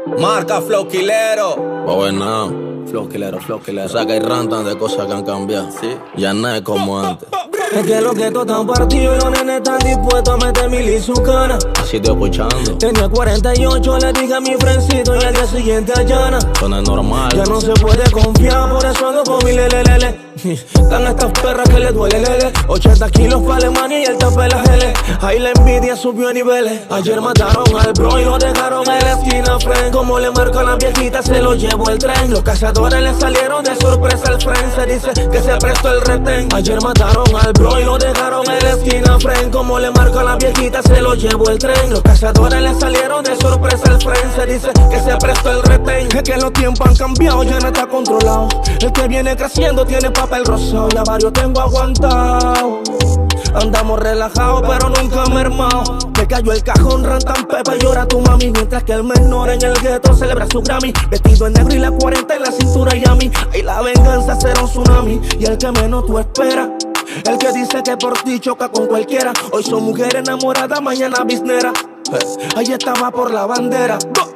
Marca Flow Quilero. Bueno, Flow Quilero, Flow Quilero. o sea que hay rantan de cosas que han cambiado. Sí. Ya no es como antes. Es que los guetos están partidos y los nenes están dispuestos a meter mil y su cana. Así estoy escuchando. Tenía 48, le dije a mi frencito y al día siguiente allana. Eso no es normal. Ya no se puede confiar, por eso ando con mi lelelele. Están estas perras que le duele lele. 80 kilos para Alemania y el tape la gele. Ahí la envidia subió a niveles. Ayer mataron al bro y lo dejaron en la esquina friend. Como le marcó a la viejita se lo llevó el tren. Los cazadores le salieron de sorpresa al friend. Se dice que se prestó el retén. Ayer mataron al bro y lo dejaron en la esquina friend. Como le marcó a la viejita se lo llevó el tren. Los cazadores le salieron de sorpresa al friend. Se dice que se prestó el retén. Es que los tiempos han cambiado, ya no está controlado. El que viene creciendo tiene papel rosado. Ya varios tengo aguantado. Andamos relajados pero nunca mermados. Me cayó el cajón, rantan pepa y llora tu mami. Mientras que el menor en el gueto celebra su Grammy. Vestido en negro y la 40 en la cintura y a mí. Ahí la venganza será un tsunami. Y el que menos tú esperas, el que dice que por ti choca con cualquiera. Hoy son mujeres enamoradas, mañana biznera. Ahí estaba por la bandera.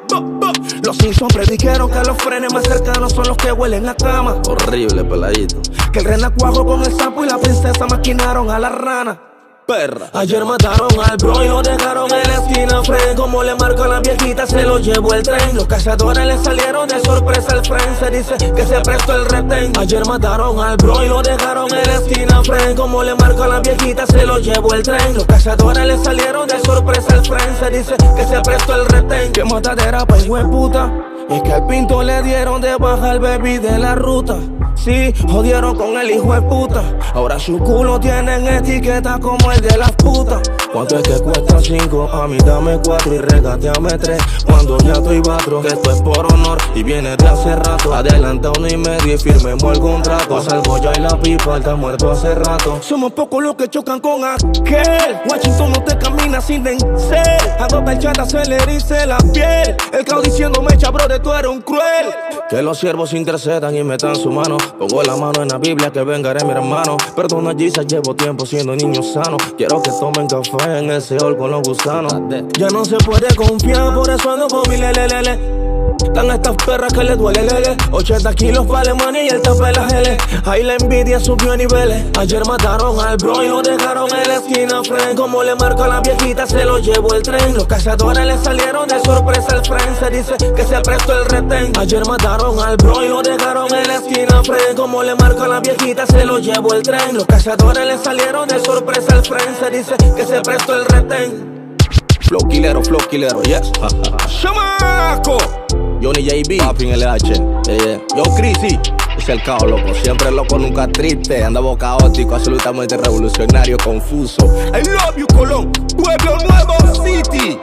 Los Simpsons predijeron que los frenes más cercanos son los que huelen a cama. Horrible, peladito. Que el renacuajo con el sapo y la princesa maquinaron a la rana. Perra. Ayer mataron al bro y lo dejaron en la esquina friend. Como le marcó a la viejita se lo llevó el tren. Los cazadores le salieron de sorpresa al friend. Se dice que se prestó el retén. Ayer mataron al bro y lo dejaron en la esquina friend. Como le marcó a la viejita se lo llevó el tren. Los cazadores le salieron de sorpresa al friend. Se dice que se prestó el retén. Que matadera pa' hijo de puta. Y que al pinto le dieron de baja al baby de la ruta. Sí, jodieron con el hijo de puta. Ahora su culo tienen etiqueta como el de las putas. ¿Cuánto es que cuesta 5? A mí dame 4 y regateame 3. Cuando ya estoy batro, que esto es por honor y viene de hace rato. Adelanta 1 y medio y firmemos el contrato. Salgo ya y la pipa está muerto hace rato. Somos pocos los que chocan con aquel. Washington no te camina sin vencer. A dos perchatas se le erice la piel. El cao diciéndome chabro de tú eres un cruel. Que los siervos intercedan y metan su mano. Pongo la mano en la Biblia que vengaré mi hermano. Perdona Jesus, llevo tiempo siendo niño sano. Quiero que tomen café en el Seol con los gusanos. Ya no se puede confiar, por eso ando con mi lelelele. Están estas perras que le duele lele. 80 kilos para Alemania y el tape la gele. Ahí la envidia subió a niveles. Ayer mataron al bro y lo dejaron en la esquina friend. Como le marcó a la viejita se lo llevó el tren. Los cazadores le salieron de sorpresa al friend. Se dice que se prestó el retén. Ayer mataron al bro y lo dejaron en la esquina friend. Como le marcó a la viejita se lo llevó el tren. Los cazadores le salieron de sorpresa al friend. Se dice que se prestó el retén. Flow Quilero, yes. ¡Chamaco! Johnny JB, Papi en LH. Yo, Chrissy. Es el caos, loco. Siempre loco, nunca triste. Andamos caótico, absolutamente revolucionario, confuso. I love you, Colón. Pueblo Nuevo City.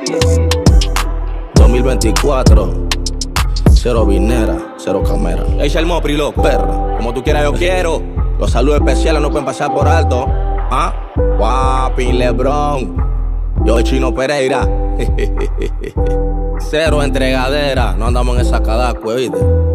2024. Cero vinera, cero cámara. Echa el Mopri, loco. Perra. Como tú quieras, yo quiero. Los saludos especiales no pueden pasar por alto. ¿Ah? Guapi, Lebron. Yo, Chino Pereira. Cero entregadera. No andamos en esa cadacua, ¿oíste?